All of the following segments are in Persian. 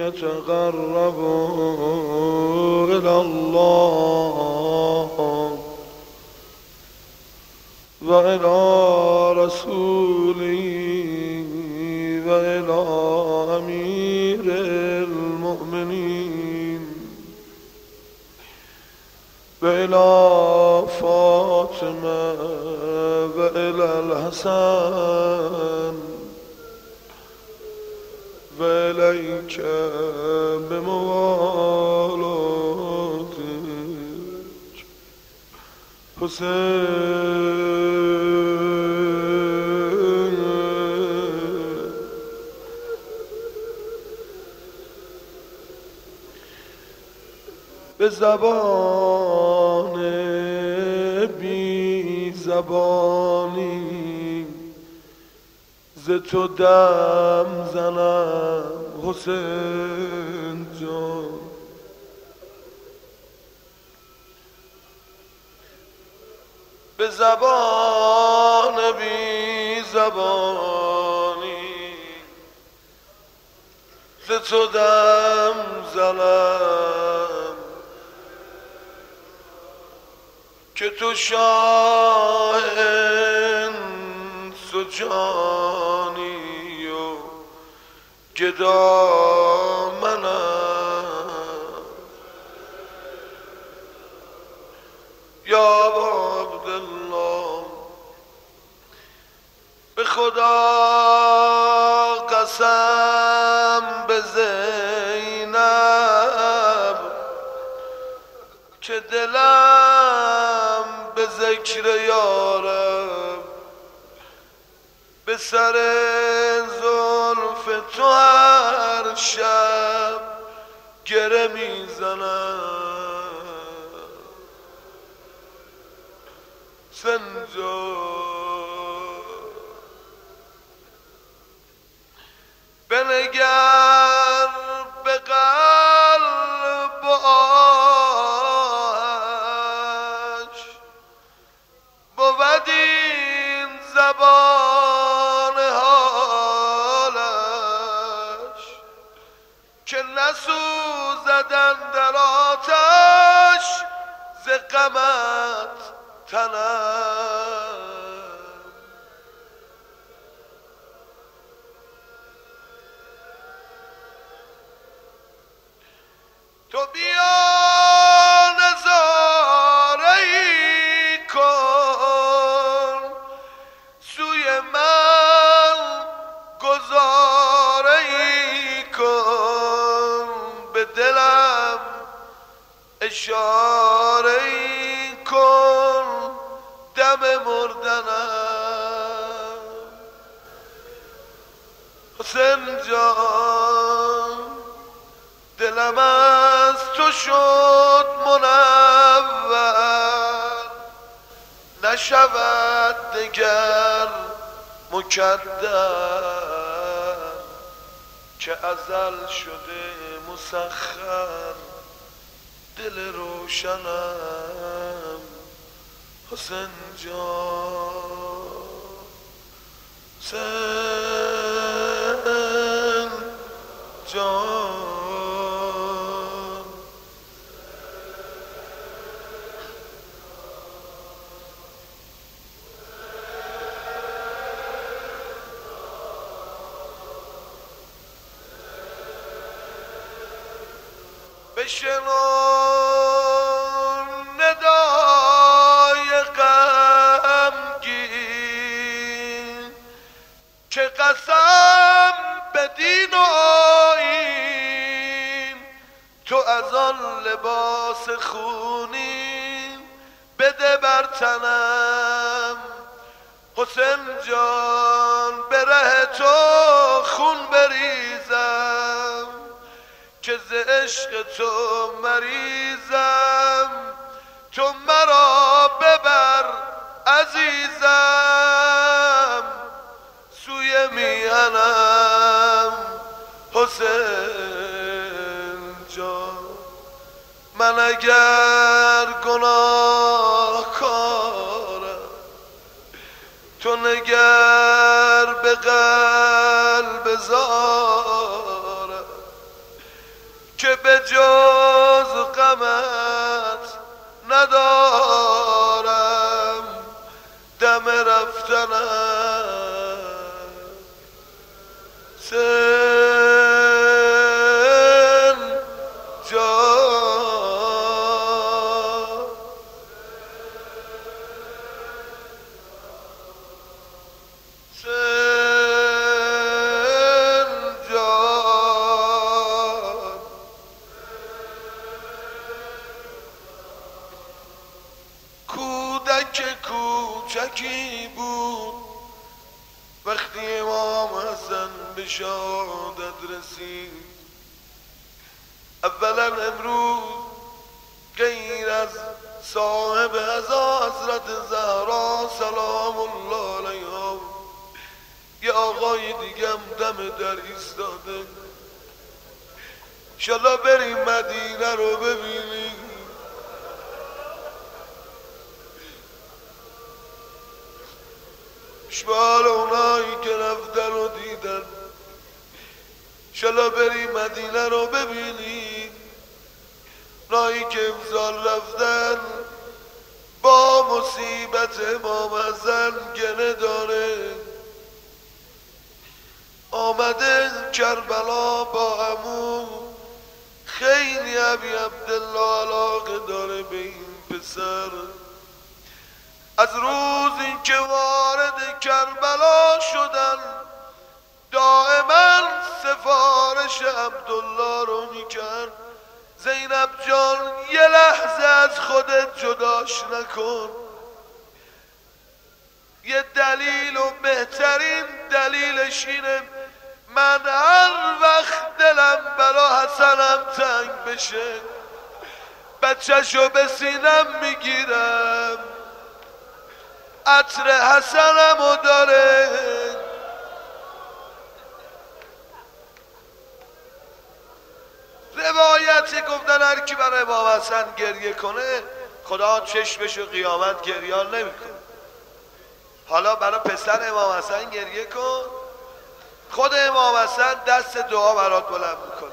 يتقرب إلى الله وإلى رسوله وإلى أمير المؤمنين وإلى فاطمة وإلى الحسن وإليك بموالاتك حسين. به زبان بی زبانی ز تو دم زنم حسین جان. به زبان بی زبانی ز تو دم زنم که تو شاه انس و جانی و گدا منم. یا عبدالله به خدا قسم به زینب که دلم به ذکر یارم به سر زلف تو هر شب گره میزنم. سنجا بنگر به قلب و آهش بود این زبان حالش که نسوزدن در آتش ز غمت تنم. تو بیا نظاره‌ای کن سوی من گذاره‌ای کن به دلم اشاره‌ای کن دم مردنم. حسین جان دلم از تو شد منور نشود دگر مکدر که ازل شده مسخر دل روشنم. حسین جان حسین جان بشنو ندای غمگین که قسم به دین و آیین تو از آن لباس خونین بده بر تنم. حسین جان به ره تو خون بریزم که ز عشق تو مریضم. تو مرا ببر عزیزم سوی میهنم. حسین جان من اگر گناهکارم تو نگر به قلب زارم که به جز غمت ندارم دم رفتنم سن جان سن جان کودک کوچکی بود وقتی امام حسن به شهادت رسید. اولا امروز غیر از صاحب عزا حضرت زهرا سلام الله علیها یه آقای دیگه هم دم در ایستاده. انشالله بریم مدینه رو ببینیم. شمال اونایی که رفتن و دیدن انشالله بریم مدینه رو ببینیم. اونایی که امسال رفتن با مصیبت امام حسن گله داره. آمده کربلا با عمو خیلی ابی عبدالله علاقه داره به این پسر. از روزی که وارد کربلا شدن دائما سفارش عبدالله رو میکرد زینب جان یه لحظه از خودت جداش نکن. یه دلیل و بهترین دلیلش اینه من هر وقت دلم برا حسنم تنگ بشه بچه‌شو به سینم میگیرم عطر حسنمو داره. روایتی گفتن هر کی برای امام حسن گریه کنه خدا چشمشو قیامت گریان نمیکنه. حالا برای پسر امام حسن گریه کن خود امام حسن دست دعا برات بلند میکنه.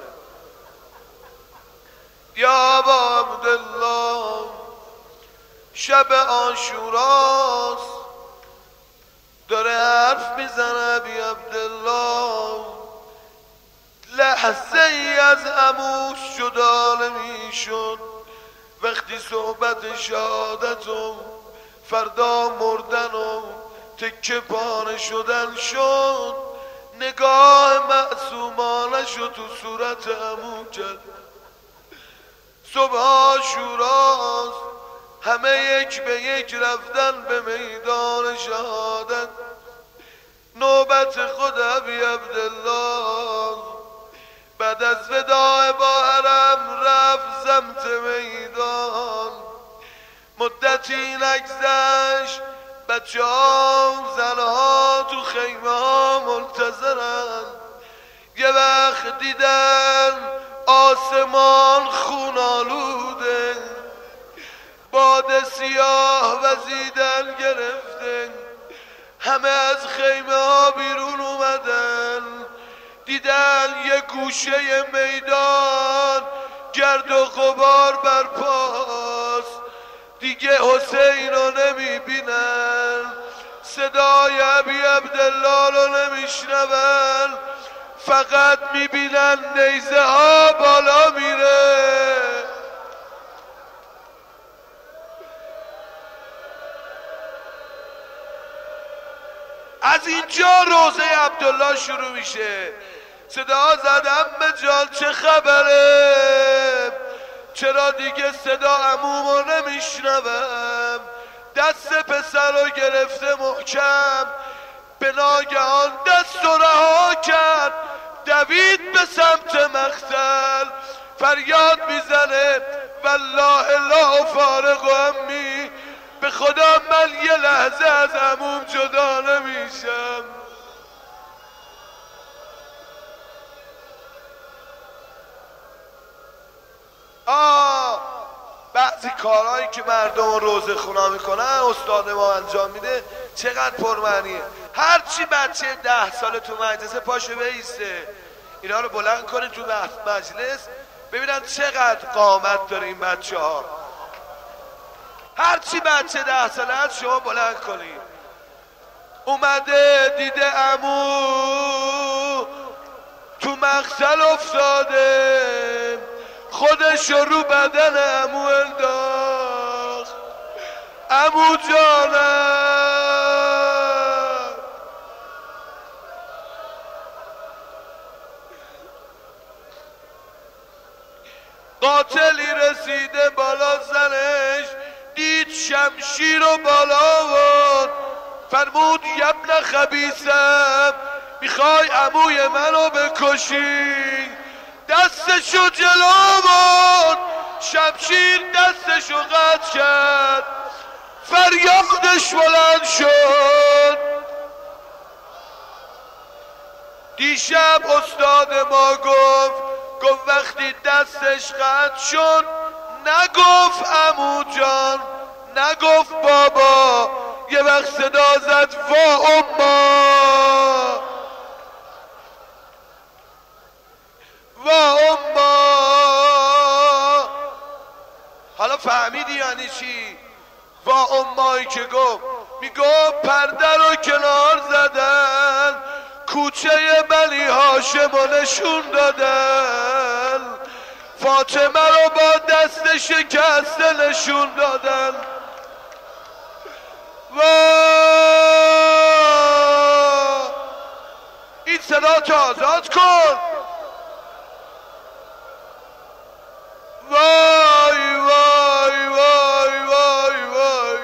یا ابا عبدالله شب عاشوراست داره حرف میزنه بی عبدالله لحظه ای از عموش جدا نمیشد. وقتی صحبت شهادت و فردا مردن و تکه پاره شدن شد نگاه معصومانه شد تو صورت عمو کرد. صبح عاشوراست همه یک به یک رفتن به میدان شهادت. نوبت خود ابی عبدالله بعد از وداع با حرم رفت سمت میدان. مدتی نگذشت بچه ها زنها تو خیمه ها منتظرن. یه وقت دیدن آسمان خون آلوده باد سیاه وزیدن گرفته. همه از خیمه ها بیرون اومدن دیدن یه گوشه میدان گرد و غبار برپاست. دیگه حسین رو نمیبینن صدای ابی عبدالله رو نمیشنون فقط میبینن نیزه ها بالا میره. از اینجا روزه عبدالله شروع میشه. صدا زدم به جان چه خبره چرا دیگه صدا عمومو نمیشنوم. دست پسر رو گرفته محکم به ناگهان دست رو رها کرد دوید به سمت مقتل فریاد میزنه والله لا فارق امی به خدا من یه لحظه از عموم جدا نمیشم. بعضی کارهایی که مردم روزه خونا میکنن استاد ما انجام میده چقدر پرمعنیه. هرچی بچه 10 ساله تو مدرسه پاشه بیسته اینا رو بلند کنه تو مجلس ببینن چقدر قامت داره این بچه ها. هرچی بچه 10 ساله هست شما بلند کنید. اومده دیده عمو تو مقتل افتاده، خودش رو بدن عمو انداخت. عمو جانم قاتلی رسیده بالا زنش، دید شمشیر رو بالا آورد، فرمود یبن خبیثم میخوای عموی منو بکشی؟ دستشو جلو آورد، شمشیر دستشو قطع کرد، فریادش بلند شد. دیشب استاد ما گفت وقتی دستش قطع شد نگفت عمو جان، نگفت بابا، یه وقت صدا زد وا اما، وا اما. حالا فهمیدی یعنی چی؟ وا امایی که گفت، میگو پرده رو کنار زدن، کوچه بنی هاشم رو نشون دادن، فاطمه رو با دست شکسته نشون دادن. این صدا تو آزاد کن. وای وای وای وای وای.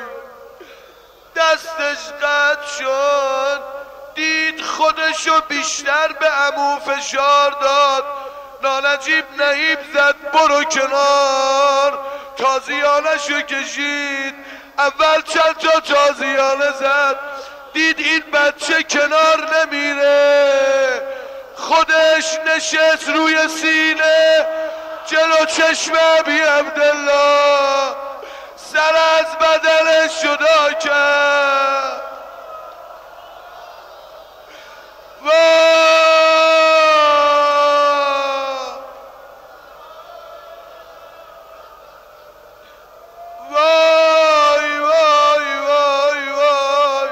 دستش قطع شد، دید خودشو بیشتر به عمو فشار داد، نانجیب نهیب زد برو کنار، تازیانشو کشید، اول چند تا تازیانه زد، دید این بچه کنار نمیره، خودش نشست روی سینه جلو چشم ابی عبدالله، سر از بدنش جدا کرد. وای وای وای وای.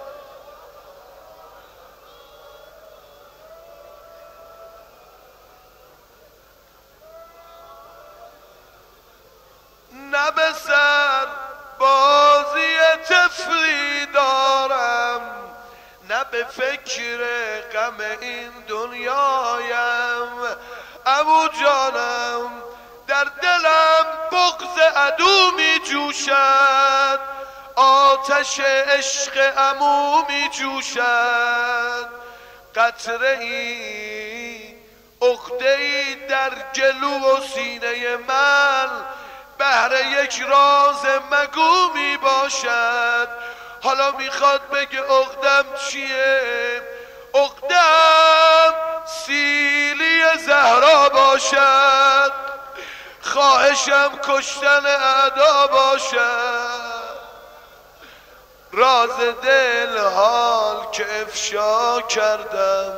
نه به سر بازی طفلی دارم، نه به فکر غم این دنیایم، عمو جانم در دلم بغض عدو می جوشد، آتش عشق عمو می جوشد، قطره ای عقده ای در گلو و سینه من، بهر یک راز مگو می باشد. حالا میخواد بگه عقدم چیه؟ عقدم سیلی زهرا باشد، خواهشم کشتن اعدا باشد، راز دل حال که افشا کردم،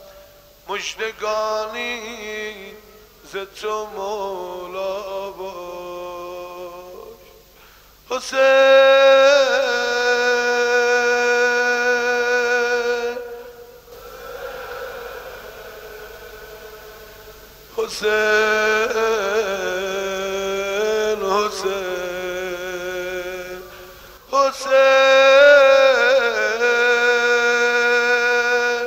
مژدگانی ز تو مولا باش. حسین حسین حسین حسین.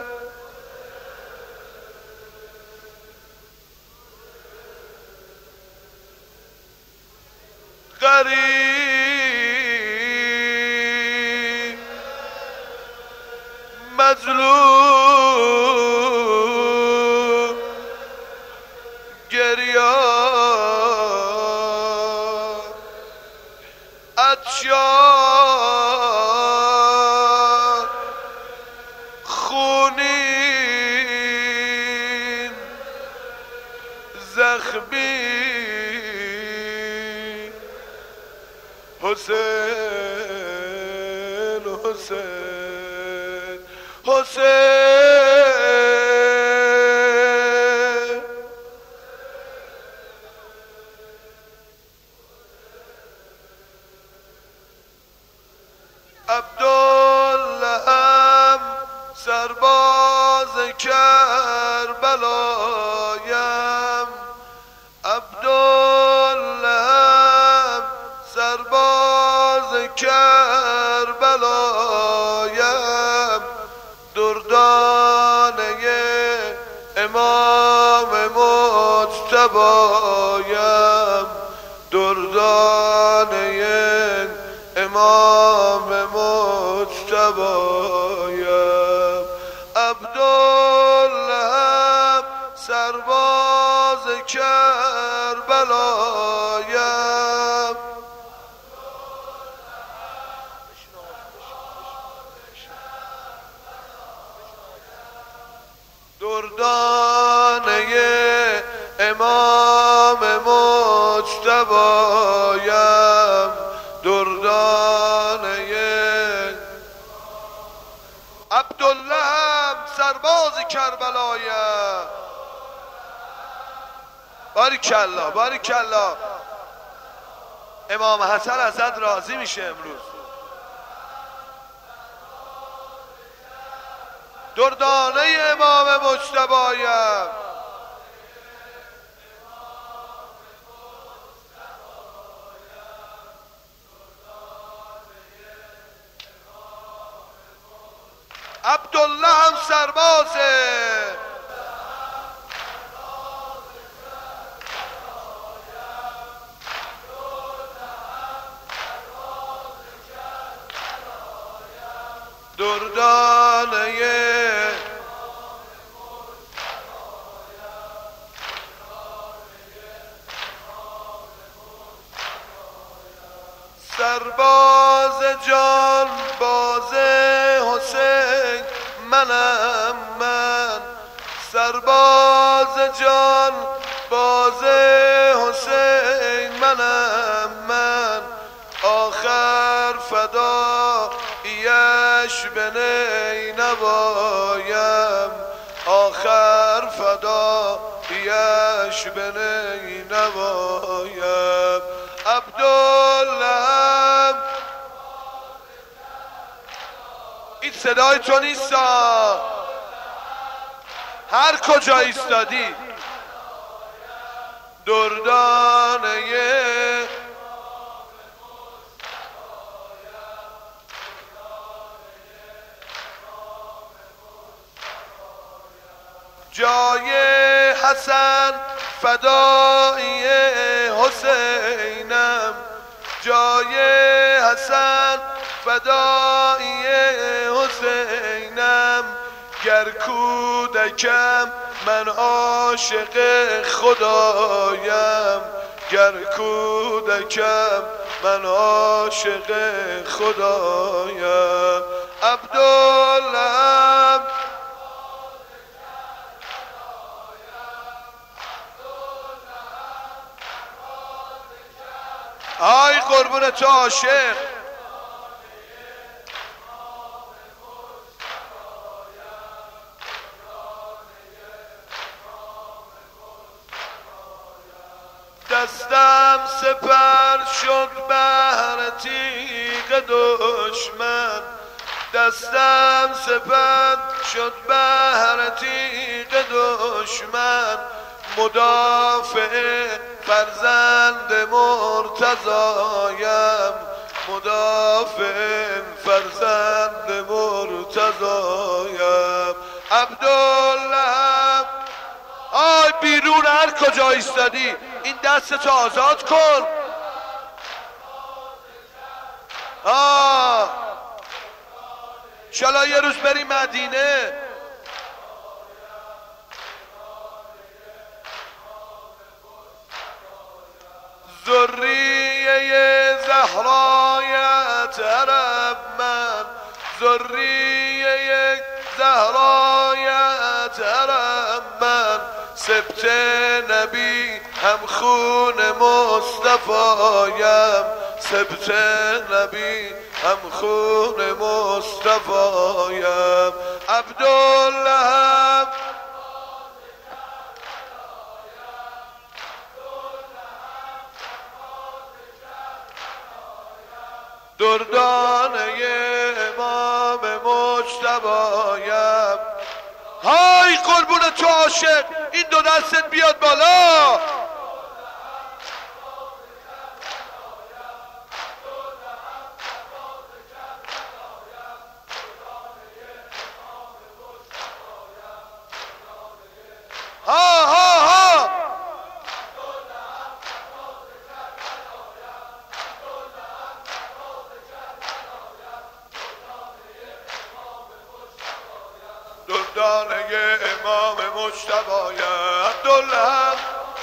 غریب مظلوم گریان، عطشان خونین زخمی، حسین حسین حسین. بلایم عبدالله سرباز کربلایم دردانه امام مجتبایم دردانه امام مجتبایم عبدالله سرباز کربلایم دردانه امام مجتبایم دردانه عبدالله سرباز کربلایم باریکالله باریکالله امام حسن ازت راضی میشه امروز دردانه امام مجتبایم عبدالله هم سربازه دردانه سرباز جان باز حسین منم من سرباز جان باز حسین منم من آخر فدایش به نینوایم آخر فدایش به نینوایم عبدالله این صدای تو نیستا هر کجا ایستادی دردانه جای حسن فدای حسینم جای حسن فدای حسینم گر کودکم من عاشق خدایم گر کودکم من عاشق خدایم عبدالله آی قربون تو عاشق دستم سپر شد بهر تیغ دشمن دستم سپر شد بهر تیغ دشمن مدافع فرزند مرتضایم مدافع فرزند مرتضایم عبدالله آی بیرون هر کجا ایستادی این دستتو آزاد کن شالا یه روز بری مدینه ذریه زهرایت عرب من ذریه زهرایت عرب من سبت نبی هم خون مصطفایم سبت نبی هم خون مصطفایم عبدالله دردانه امام مجتبایم های قربون تو عاشق این دو دستت بیاد بالا. ها ها ها دردانه امام مجتبی عبدالله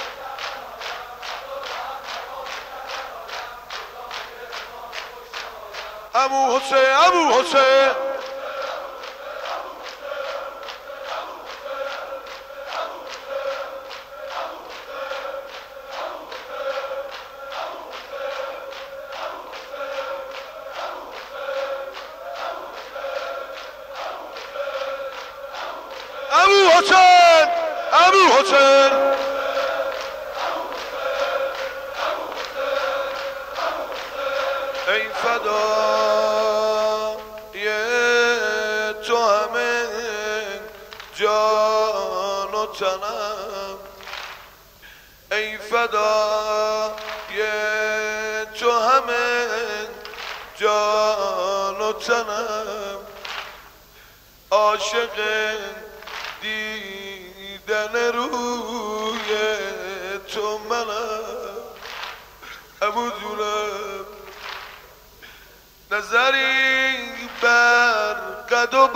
ابو حسین ابو حسین ابو حسین ابو حسین ای فدای تو همه جان و تنم ای فدای تو همه جان و تنم عاشق دیدن روی تو منم ابو جونم نظری بر قد و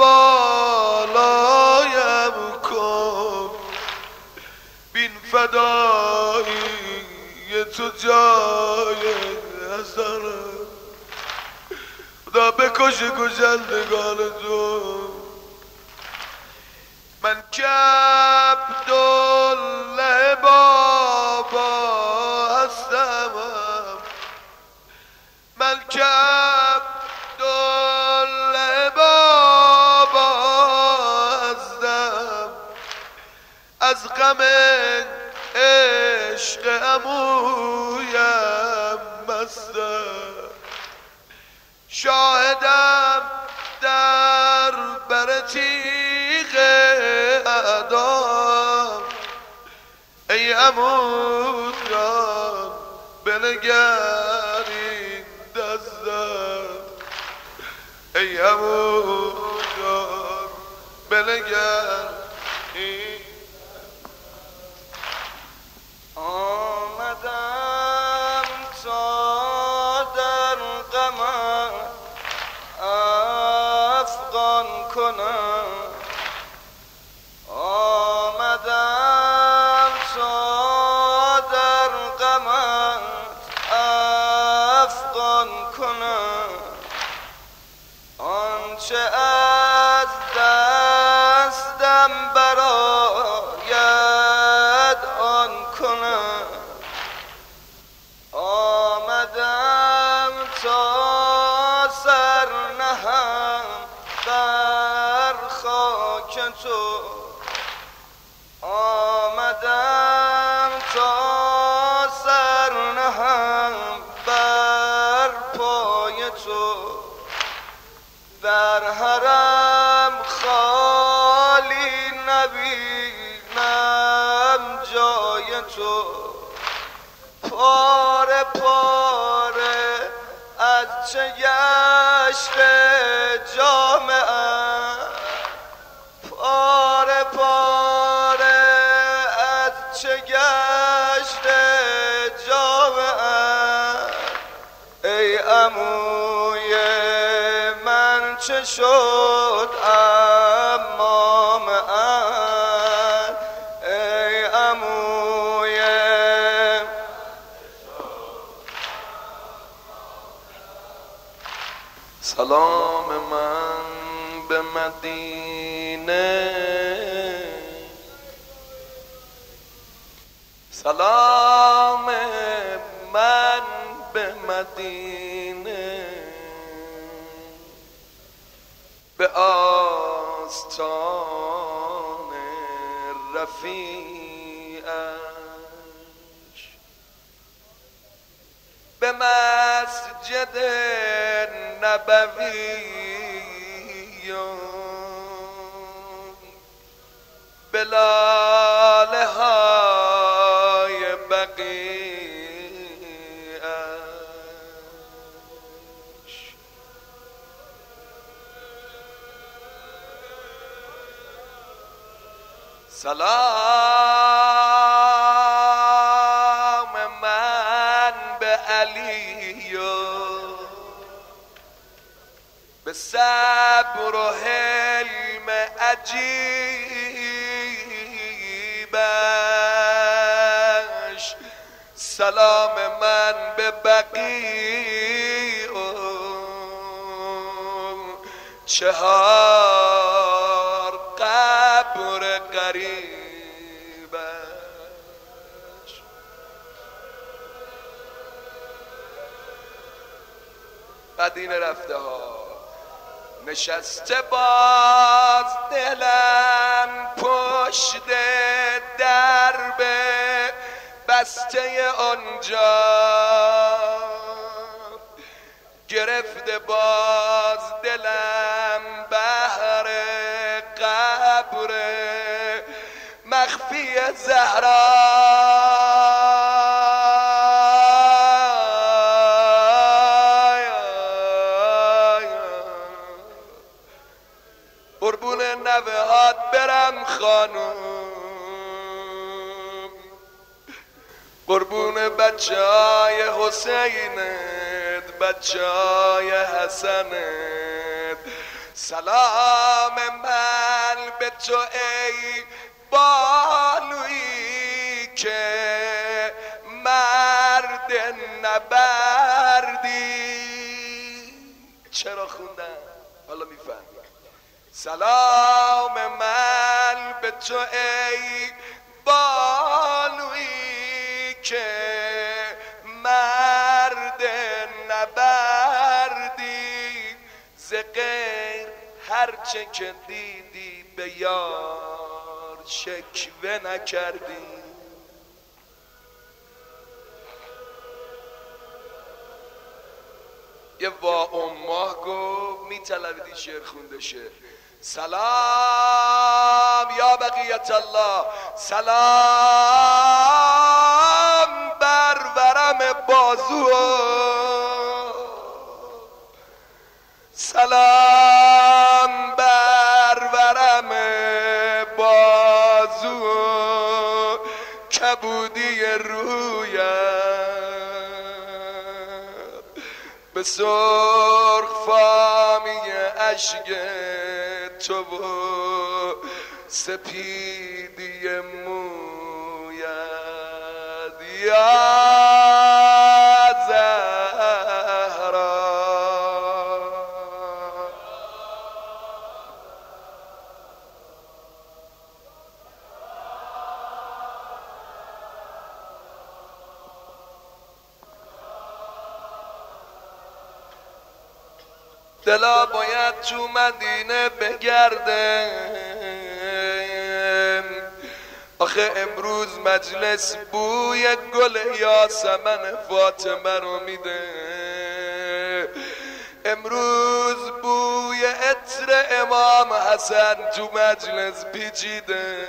بالایم کن بین فدایی تو جای حسنم خدا بکش کشندگان تو من که عبدالله بابا هستم من که عبدالله بابا هستم از غم عشق عمویم مستم شاهدم در بر تیغ اعدام ای عمو جان بنگر این دستم ای عمو جان بنگر این آمدم تا در غمت افغان کنم آمدم تا در غمت افغان کنم آنچه از دستم براید آن کنم آمدم تا سر نهم بر خاک تو آمدم تا سر نهم بر پای تو در حرم خالی نبینم جای تو پاره پاره از چه گشت جامعه پاره پاره از چه گشت جامعه ای عموی من چه شد امام ای عموی سلام من به مدینه سلام من به مدینه به آستان رفیعش به مسجد نبوی به لاله سلام من به علی و به صبر و حلم عجیبش، سلام من به بقیع و چهار قبر قریبش. مدینه رفته ها نشسته باز دلم پشت درب بسته آنجا، گرفته باز دلم بهر قبر مخفی زهرا. قربون نوهات برم خانوم، قربون بچه های حسینت، بچه های حسنت. سلام من به تو ای بالویی که مرد نبردی. چرا خوندم؟ حالا میفهمی. سلام من به تو ای بالویی که مرد نبردی، ز غیر هرچه که دیدی به یار شکوه نکردی. یه وا اماه گفت میطلبیدی شعر خونده شه. سلام یا بقیت الله، سلام بر ورم بازو، سلام بر ورم بازو، کبودی رویم به سرخ فامی اشک تو و سپیدی موید یا زهرا. دلا باید تو مدینه بگرده، آخه امروز مجلس بوی گل یاسمن فاطمه رو میده، امروز بوی عطر امام حسن تو مجلس پیچیده.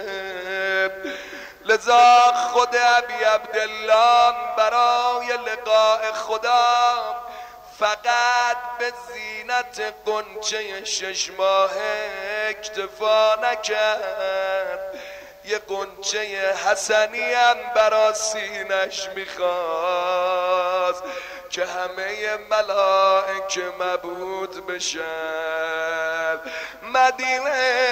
لذا خود ابی عبدالله برای لقاء خدا فقط به زینت قنچه 6 ماهه اکتفا نکرد، یه قنچه حسنی هم برا سینش میخواست که همه ملائکه مبهوت بشن. مدینه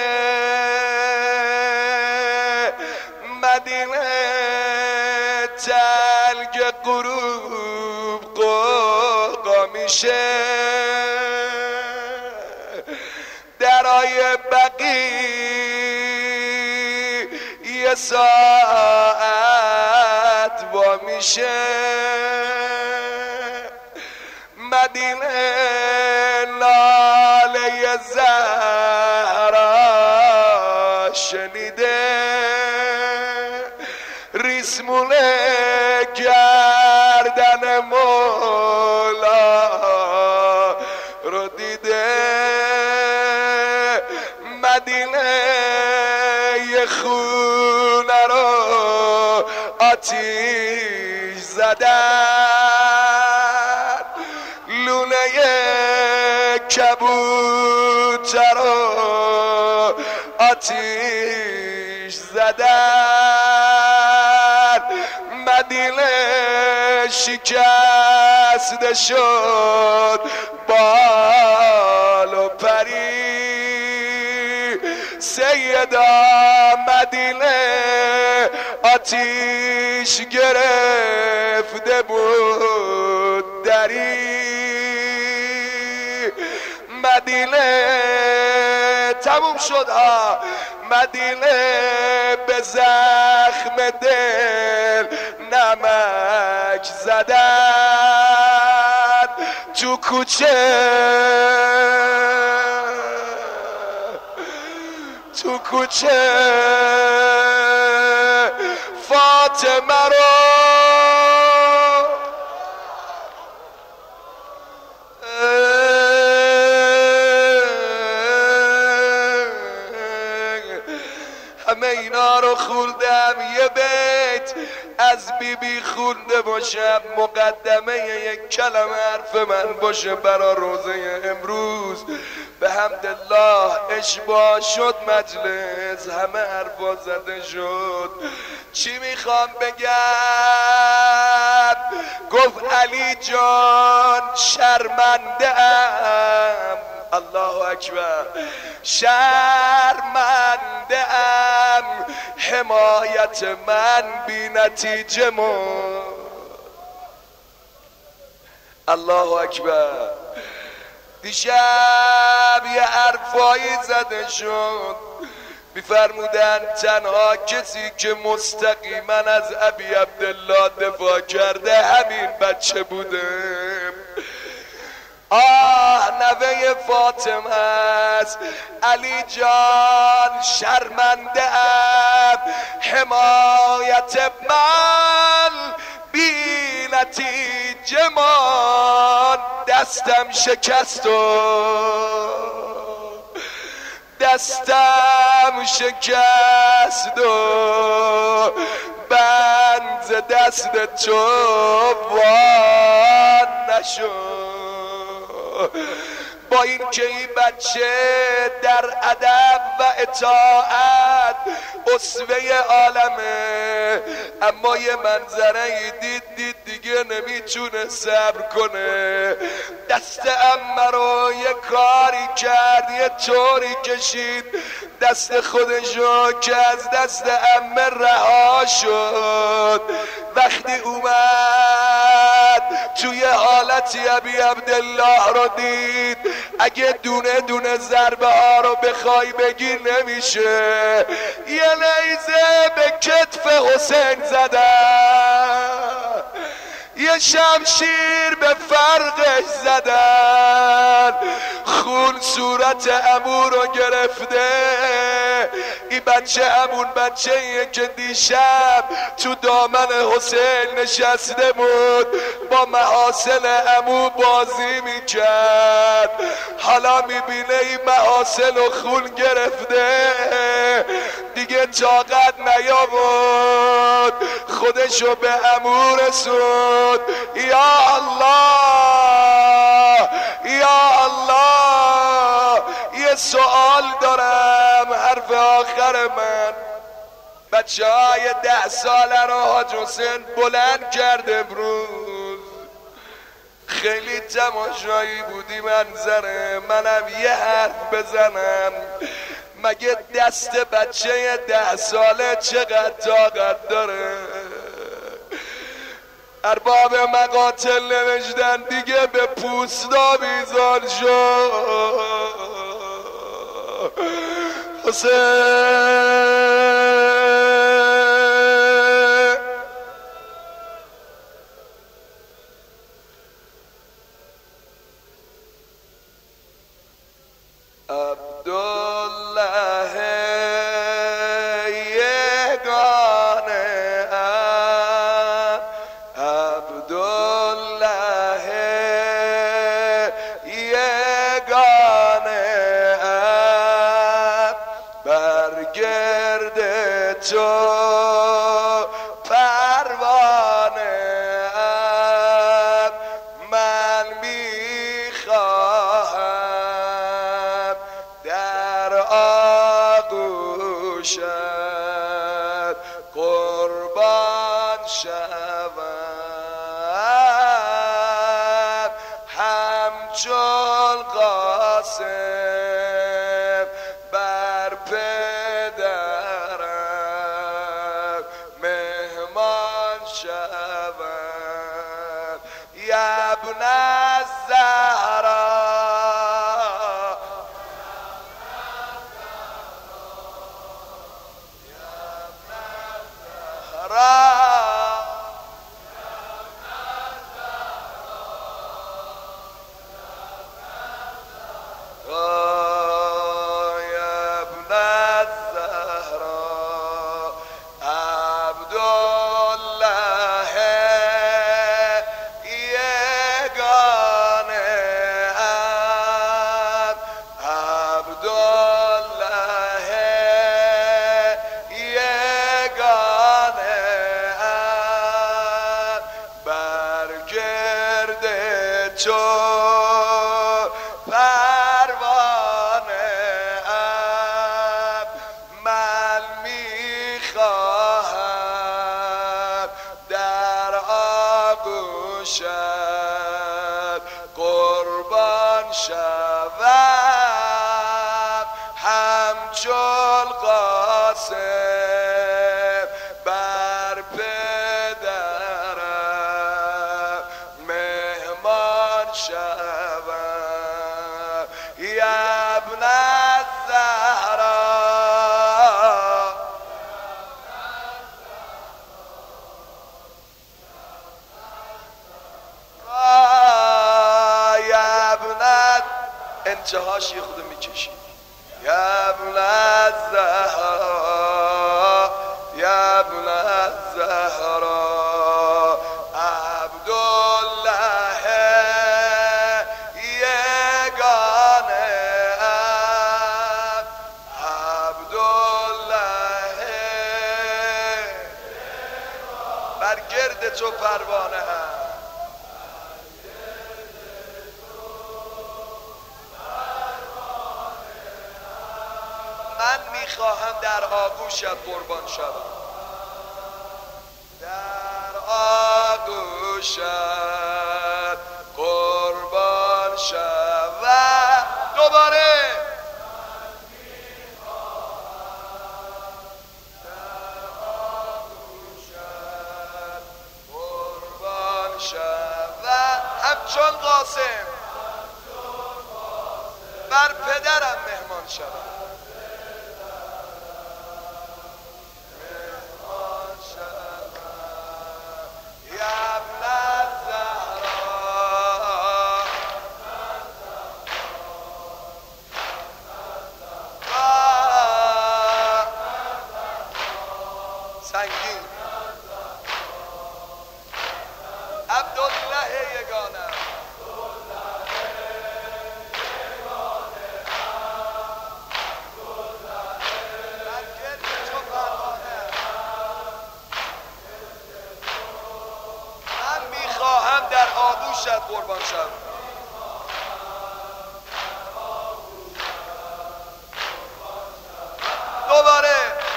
تلگ غروب قوقا میشه، درای بقی یه ساعت وا میشه. مدینه ناله زهرا شنیده، ریسمونه گردن مولا رو دیده. مدینه یه خونه رو آتیش زدن، لونه کبوتر رو آتیش زدن مدینه شکسته شد بال و پری سیدا مدینه آتیش گرفته بود دری مدینه تموم شد ها مدینه به زخم دل نمک زدن تو کوچه فاطمه رو همه اینا رو خوندم یه بیت از بیبی خونده باشم مقدمه یک کلمه حرف من باشه برا روزه امروز به حمدالله اشباع شد مجلس همه حرفا زده شد چی میخوام بگم گفت علی جان شرمنده ام الله اکبر شرمنده ام حمایت من بی نتیجه الله اکبر دیشب یه حرفایی زده شد میفرمودن تنها کسی که مستقیما از ابی عبدالله دفاع کرده همین بچه بوده نوه فاطمه است علی جان شرمنده ام حمایت من بی نتیجه مان دستم شکست و بند ز دست تو وان نشد با این که این بچه در ادب و اطاعت اسوه عالمه اما یه منظره دید دیگه نمیتونه صبر کنه دست عمه رو یه کاری کرد یه طوری کشید دست خودشو که از دست عمه رها شد وقتی اومد توی حالتی ابی عبدالله رو دید اگه دونه دونه ضربه ها رو بخوای بگی نمیشه یه نیزه به کتف حسین زدن یه شمشیر به فرقش زدن خون صورت عمو رو گرفته این بچه همون بچه‌ایه که دیشب تو دامن حسین نشسته بود با محاسن عمو بازی میکرد حالا میبینه این محاسن و خون گرفته دیگه طاقت نیاورد خودشو به عمو رسود یا الله یا الله یه سوال دارم حرف آخر من بچه های 10 ساله رو حاج حسین بلند کرد امروز خیلی تماشایی بودی منظره منم یه حرف بزنم مگه دست بچه 10 ساله چقدر طاقت داره ارباب مقاتل نوشتن دیگه به پوستا بیزار شد حسین عبدالله یگانه عبدالله یگانه برگرد شوم همچون قاسم بر پدرم مهمان شوم ابن الزهرا چو پروانه ام من میخواهم در آغوشت قربان شوم همچون قاسم بر پدرم مهمان شوم ابن الزهرا ابن انتهاش یه خود میکشی ابن الزهرا ابن الزهرا عبدالله یگانه ام عبدالله بر گرد تو پروانه ام من میخواهم در آغوشت قربان شوم در آغوشت قربان شوم دوباره در آغوشت قربان شوم همچون قاسم بر پدرم مهمان شوم سنگین عبدالله یگانه من میخواهم در آغوشت قربان شوم دوباره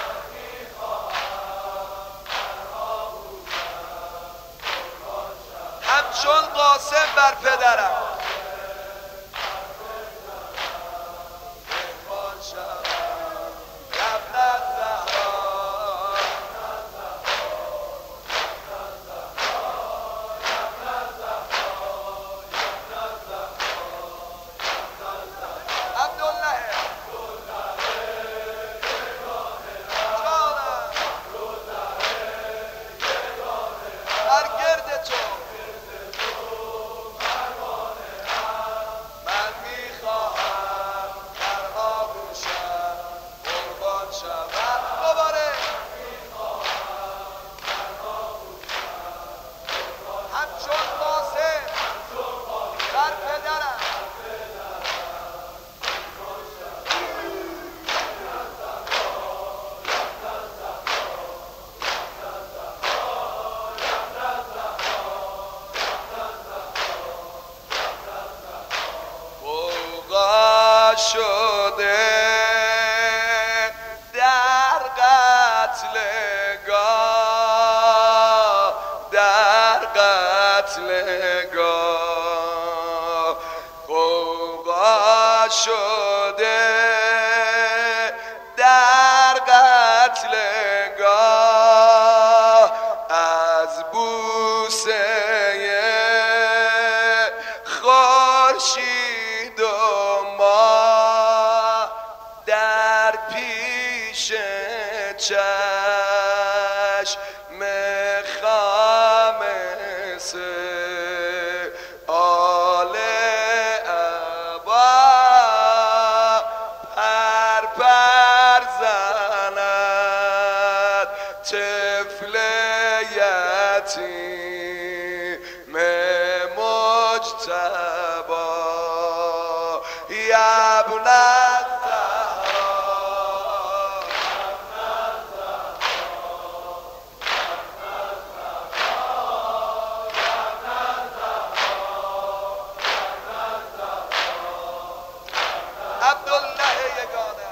همچون قاسم بر پدرم مهمان شوم ابن الزهرا عبدالله جانم بر گرد تو در قتلگاه غوغا شده در قتلگاه از بوسه خورشید و ماه در پیش چشم خامس آل ابا پر زند طفل یتیم مجتبی ابن عبدالله یگانه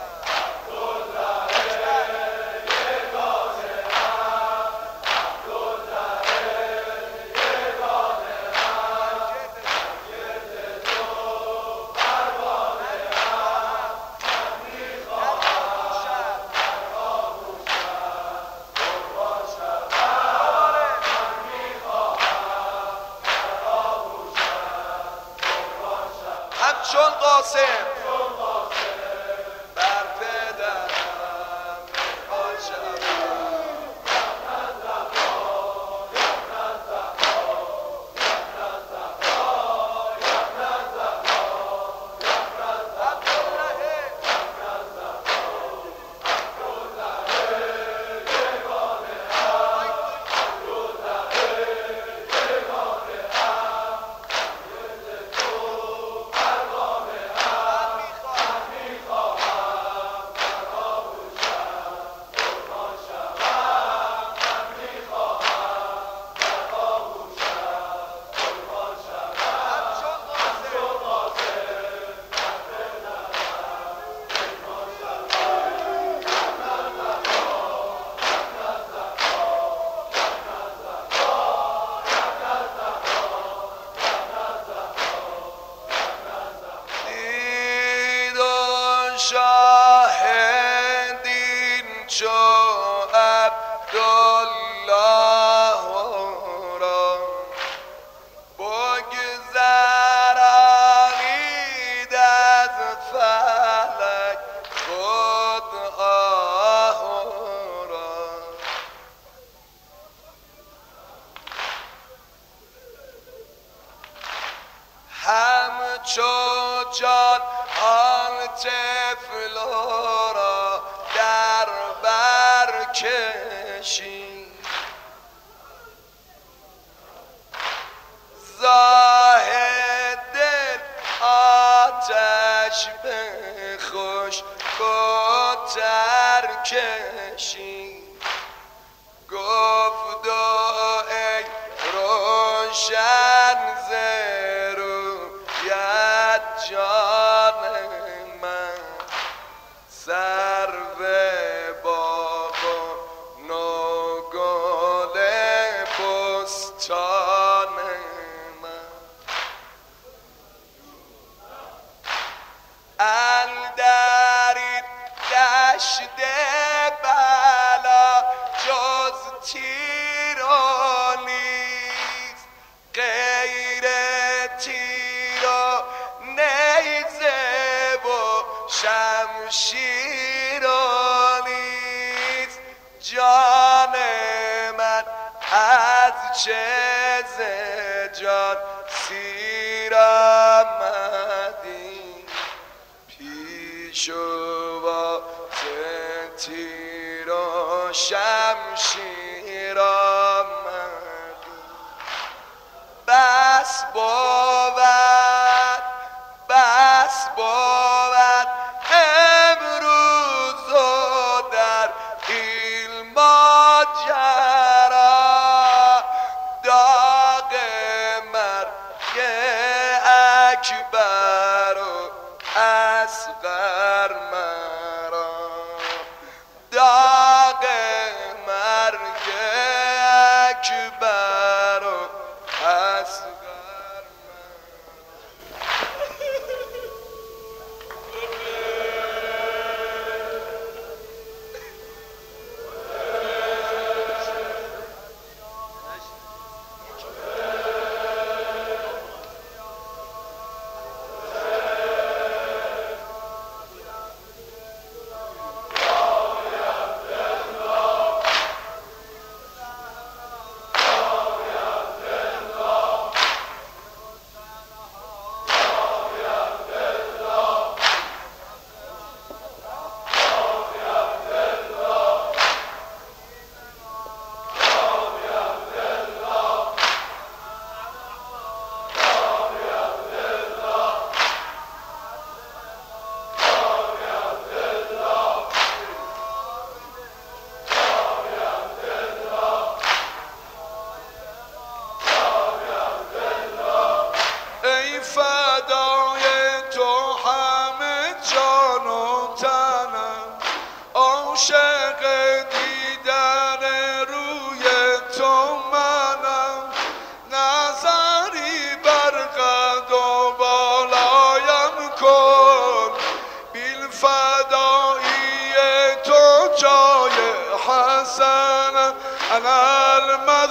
همچون قاسم بر پدرم میخوان شوم شاهدین چو عبدالله را بگذرانید از فلک خود آه را همچو جان آن طفل را در بر کشید زاهد دل آتش بخوش کتر کشید گفت ای روشن زرویت جان من سرو باغ و نوگل بستان من اندر این دشت بلا جز تیر و نیست غیر تیر و نیزه و شمشیر و نیست جان من از چه ز جان سیر آمدی پیش و تیر و شمشیر آمدی بس بود امروز و در این ماجرا داغ مرگ اکبر و اصغر مرا داغ مرگ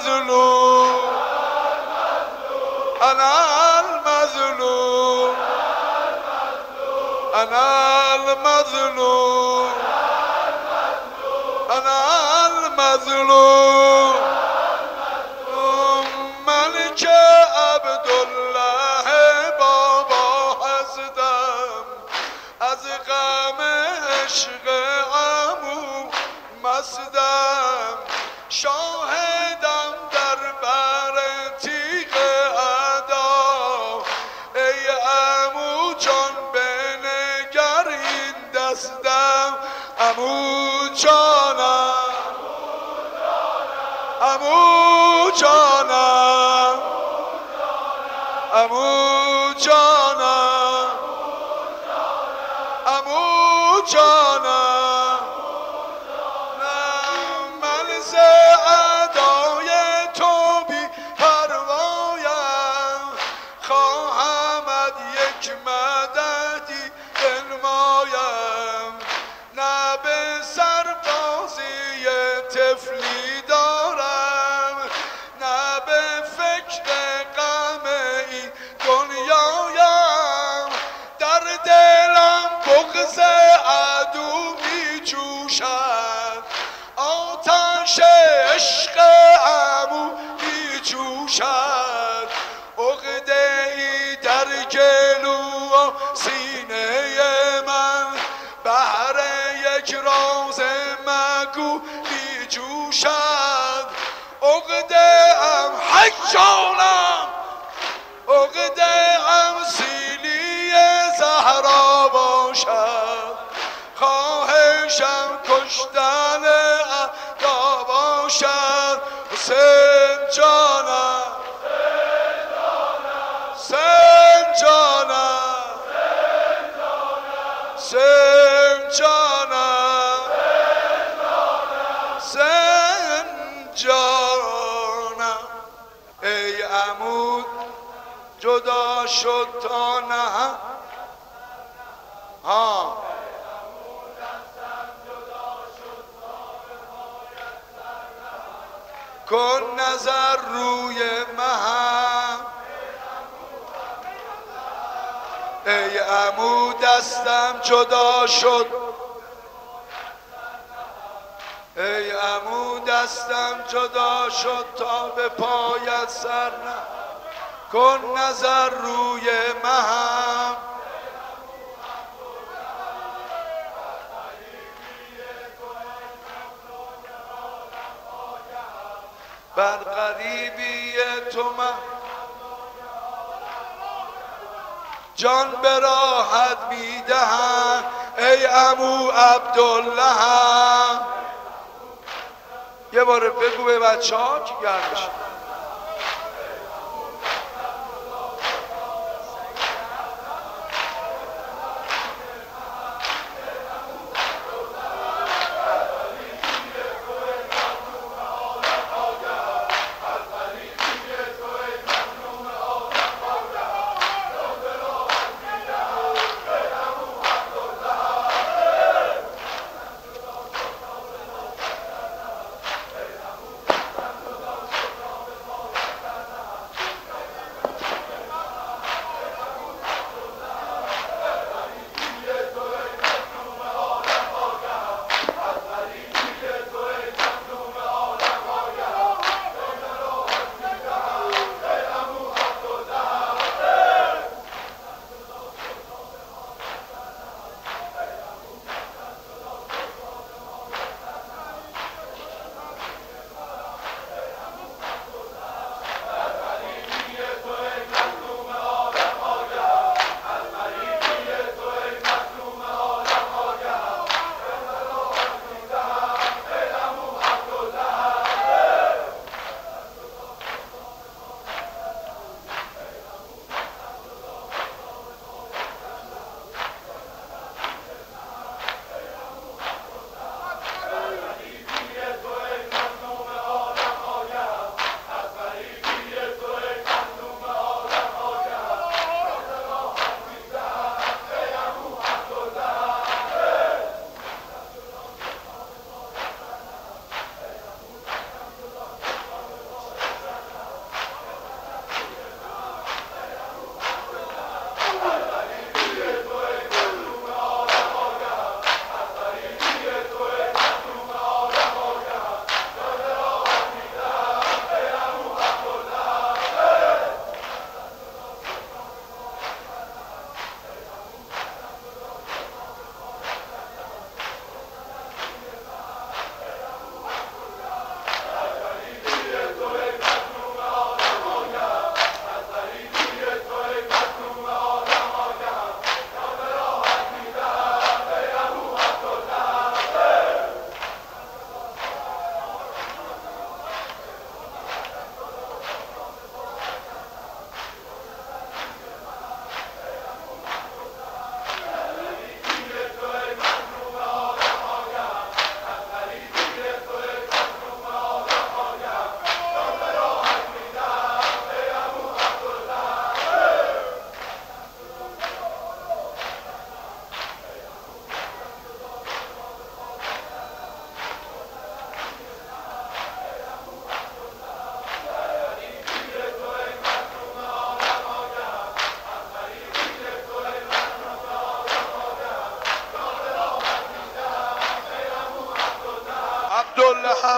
المظلوم أنا المظلوم أنا المظلوم أنا المظلوم ملك عبدالله بابا هستم از غم عشق عمو مستم شاهدم در بر تیغ ادا ای عمو جان بنگر این دستم عمو جانم عمو جانم عمو جانم عمو جانم من ز ادای تو بی پروایم خواهمت یک مددی بنمایم نه به سربازی طفلی دارم نه به فکر غم این دنیایم در دلم بغض عدو می جوشد آتش عشق عمو می جوشد عقده ای در گلو و سینه من بهر یک راز مگو می جوشد عقده ام حجانم عقده ام سیلی زهرا باشد خواهشم کشتن اعدا باشد حسین جانم حسین جانم حسین جانم حسین جانم ای عمود جدا شد تا نه کن نظر روی مهم ای عمو دستم جدا شد ای عمو دستم جدا شد تا به پایت سر نه کن نظر روی مهم بر غریبی تو من جان به راحت میدهم ای عمو عبدالله یه بار بگو به بچه ها که گرم بشه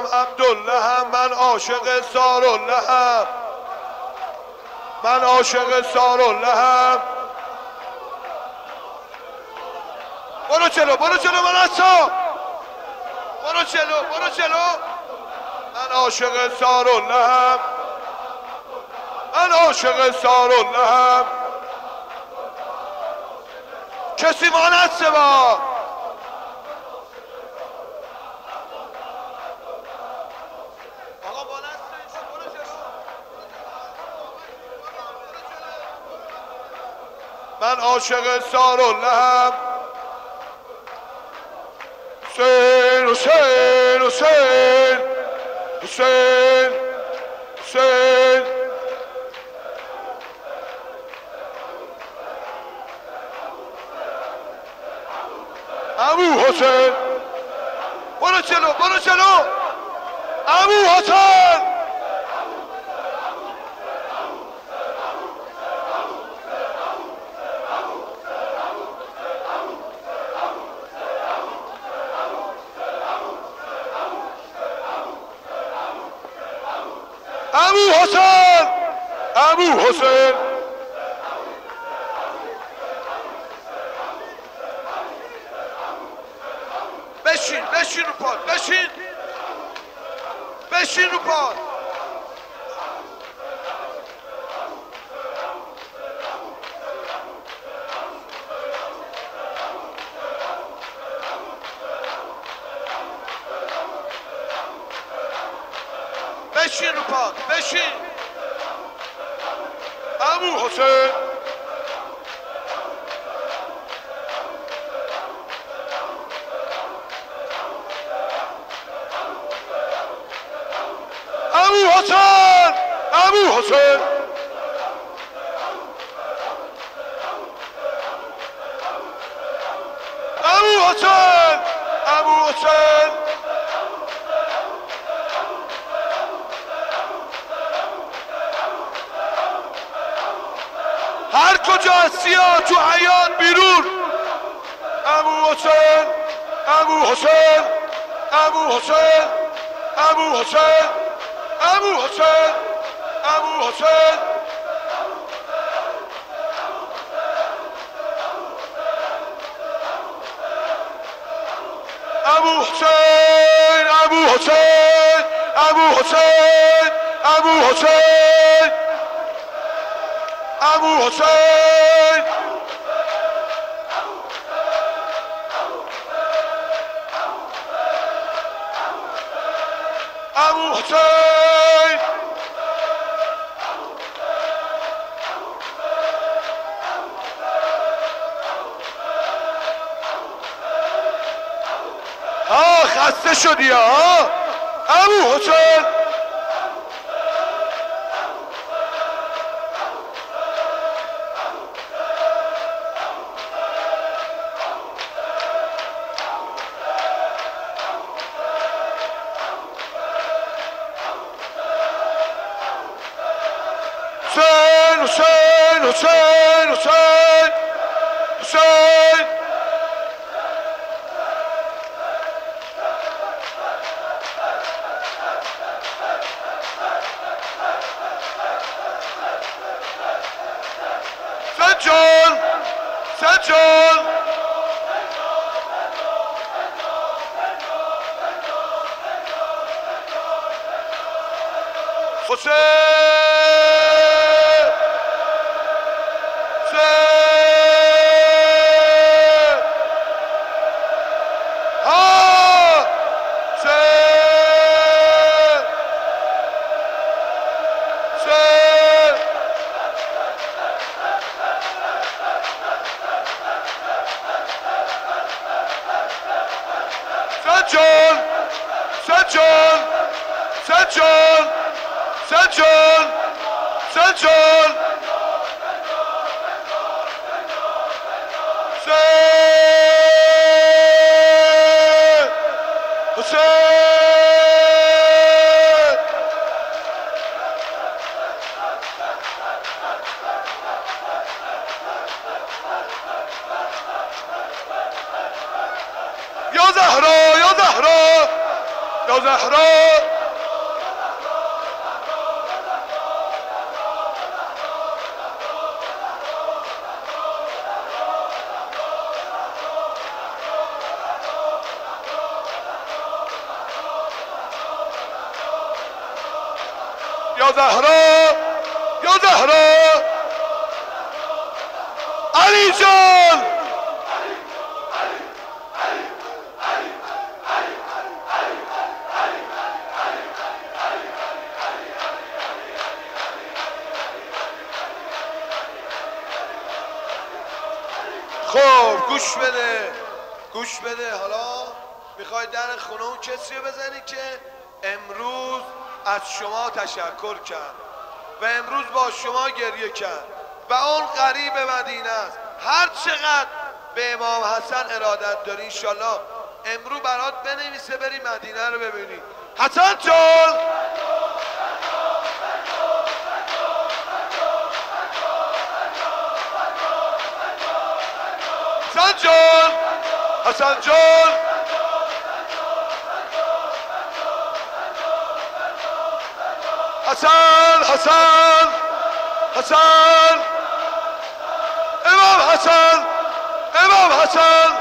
خودم عبدالله هم، من عاشق سارالله هم، من عاشق سارالله هم. برو جلو برو جلو من اصلا، برو جلو برو جلو. من عاشق سارالله هم، من عاشق سارالله هم. کسی مانست با من عاشق سارالله. حسین حسین حسین حسین حسین. ابو حسین برو جلو برو جلو. ابو حسین ابو حسین ابو حسین. بشین بشین رو پاد، بشین بشین رو پاد. بشین رو پاد، بشین. ابو حسین ابو حسین ابو حسین. ابو حسین ابو حسین. هر کجا هستی تو حیات بیرون. ابو حسین ابو حسین ابو حسین ابو حسین ابو حسین ابو حسین. ابو حسین ابو حسین ابو حسین ابو حسین ابو حسین. ابو حسین ها خسته شدی ها. ابو حسین حسین حسین حسین حسین. سجل سجل. حسین سجل سجل سجل سجل سجل. حسین یا زهرا یا زهرا یا زهرا یا زهرا یا زهرا علی جان خب گوش بده گوش بده. حالا میخوای در خونه اون کسی رو بزنی که امروز از شما تشکر کرد و امروز با شما گریه کرد و اون غریب مدینه است. هر چقدر به امام حسن ارادت داری انشالله امروز برات بنویسه بری مدینه رو ببینی. حسن جان حسن جان حسن جان حسن حسن حسن امام حسن امام حسن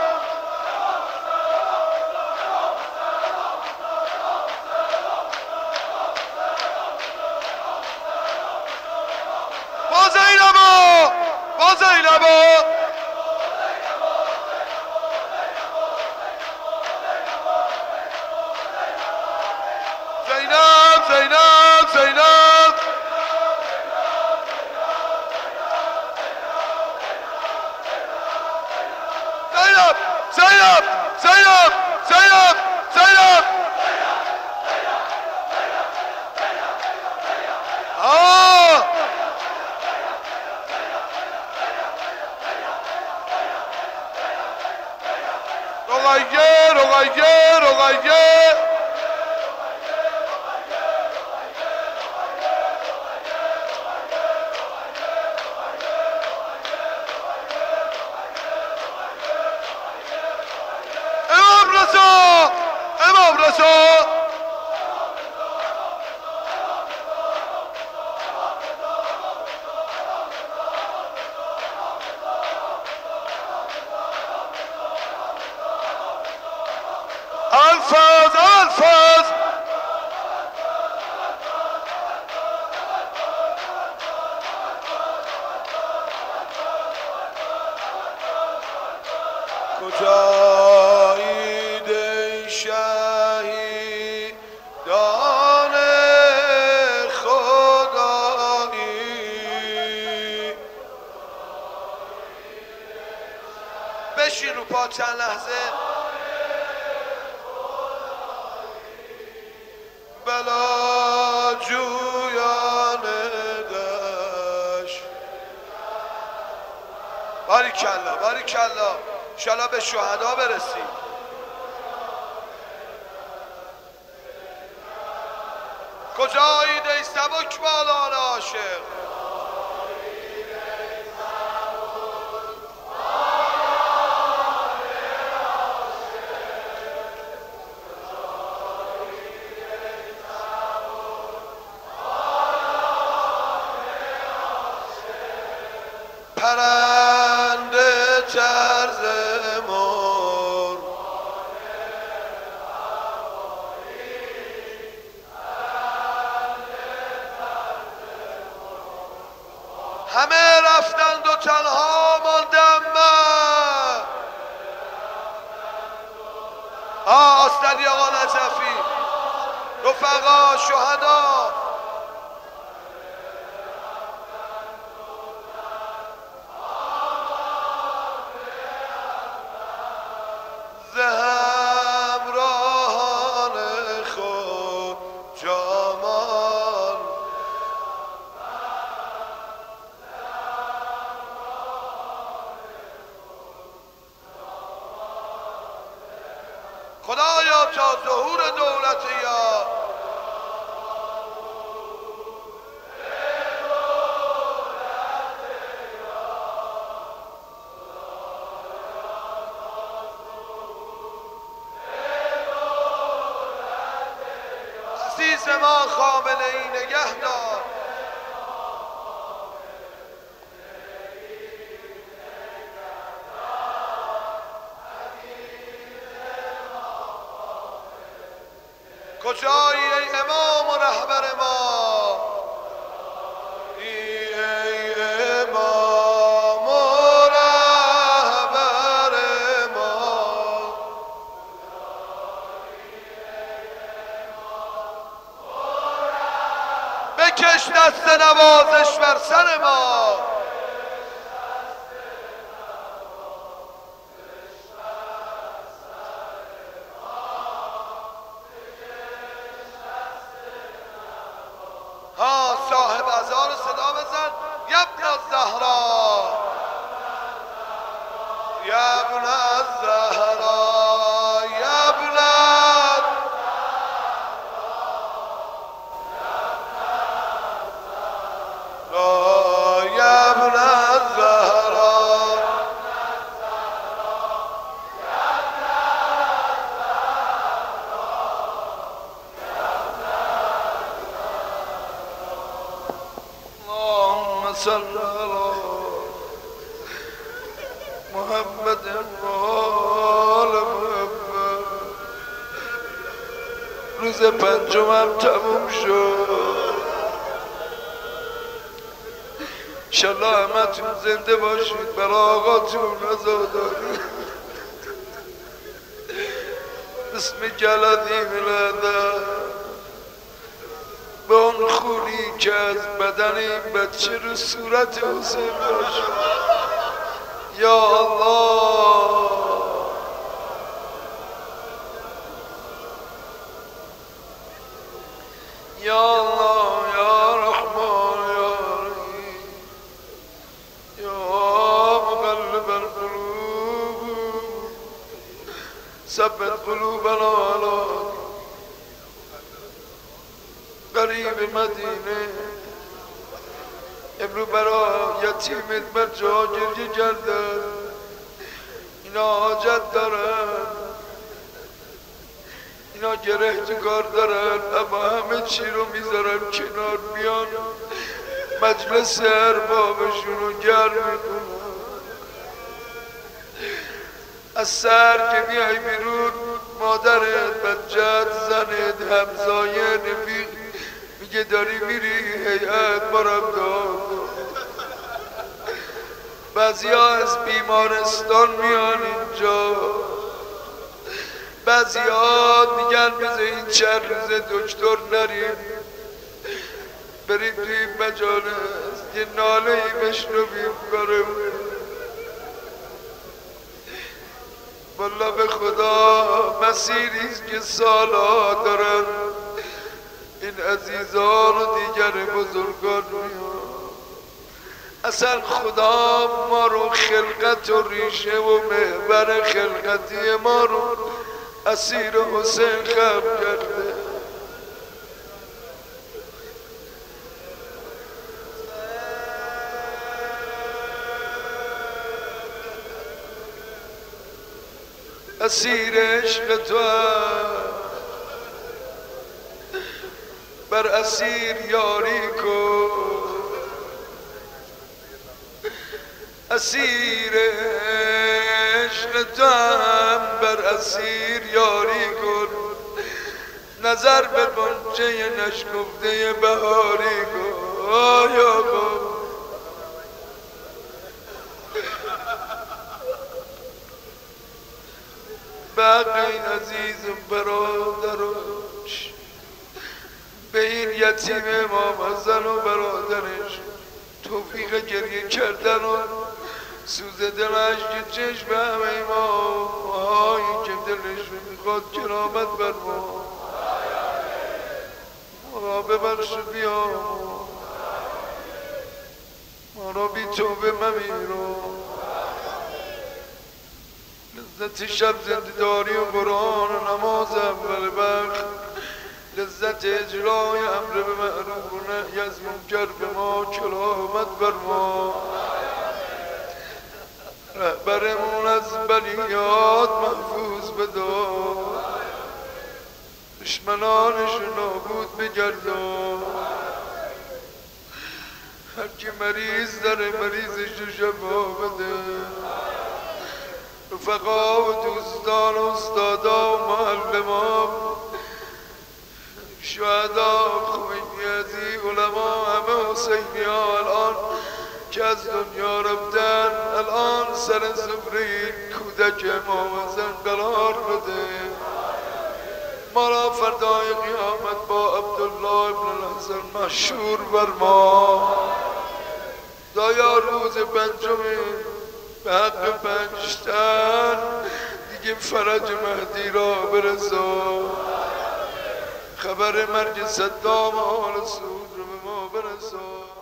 با زینبا با زینبا زینب زینب زینب زینب زینب زینب زینب آه رقیه رقیه رقیه امام رضا الفاظ الفاظ کجایید ای شهیدان خدایی. بشین رو پا چند لحظه. بلا جویان دشت باریکلا باریکلا انشالله به شهدا برسیم. کجایید ای سبک بالان عاشق پرنده طرز مر همه رفتند و تنها ماندم من. آستری آقا نجفی رفقا شهدا همراهان خود جامان خدایا تا ظهور دولت یا کجایی ای امام و رهبر ما، ای امام و رهبر ما، بکش دست نوازش بر سر ما. ها صاحب ازار صدا بزن، یبن الزهرا، یبن الزهرا، یبن الزهرا، یبن الزهرا. صل على محمد وآل محمد. روز پنجمم تموم شد، انشالله همتون زنده باشید، برای آقاتون عزاداری. بسم جلدی ملده به اون خونی که از بدن این بچه رو صورت حسین باشه. یا الله، یا الله، یا رحمان، یا رحیم، یا مقلب القلوب ثبت قلوبنا علی قریب مدینه. امرو برا یتیمت بر جا گریه کردن، اینا حاجت دارن، اینا گره تو کار دارن، اما همه چی رو میذارن کنار، بیان مجلس اربابشون رو گرم میکنن. از سر که میای بیرون، مادرت، بچت، زنت، همسایه، رفیق میگه داری میری هیئت بارم داد. بعضی ها از بیمارستان میان اینجا، بعضی ها میگن بذار این چند روز دکتر نریم، بریم توی این مجالس یه ناله ای بشنویم کارمون. والله به خدا مسیریست که سالها دارن این عزیزان و دیگر بزرگان میان. اصلا خدا ما رو خلقت و ریشه و محور خلقتی ما رو اسیر حسین خلق کرده. اسیر عشق تو بر اسیر یاری کن، اسیر عشق تو هم بر اسیر یاری کن، نظر به غنچه نشکفته بهاری کن. آیا کن باقی عزیز برادرش به این یتیم امام حسن و برادرش توفیق گریه کردن و سوز دلش که چشم همه ما هایی که دلش میخواد کرامت بر ما را ببخش بیا، ما را بی توبه ممیرو. لذت شب زنده‌داری و قرآن و نماز اول وقت، لذت اجرای امر به معروف و نهی از منکر به ما کرامت بر ما. رهبرمون از بلیات محفوظ بدار، دشمنانش نابود بگردان. هر کی مریض داره مریضش رو شفا بده. رفقا و دوستان و استادا و معلمان شهدا خمینیتی علما همه حسینی ها الان که از دنیا رفتن الان سر سفره کودک امام حسن قرار بده ما را فردای قیامت با عبدالله ابن الحسن مشهور بر ما دایا روز پنجمه به حق پنجتن دیگه فرج مهدی را برسان خبر مرگ صدام آل سعود رو به ما برسان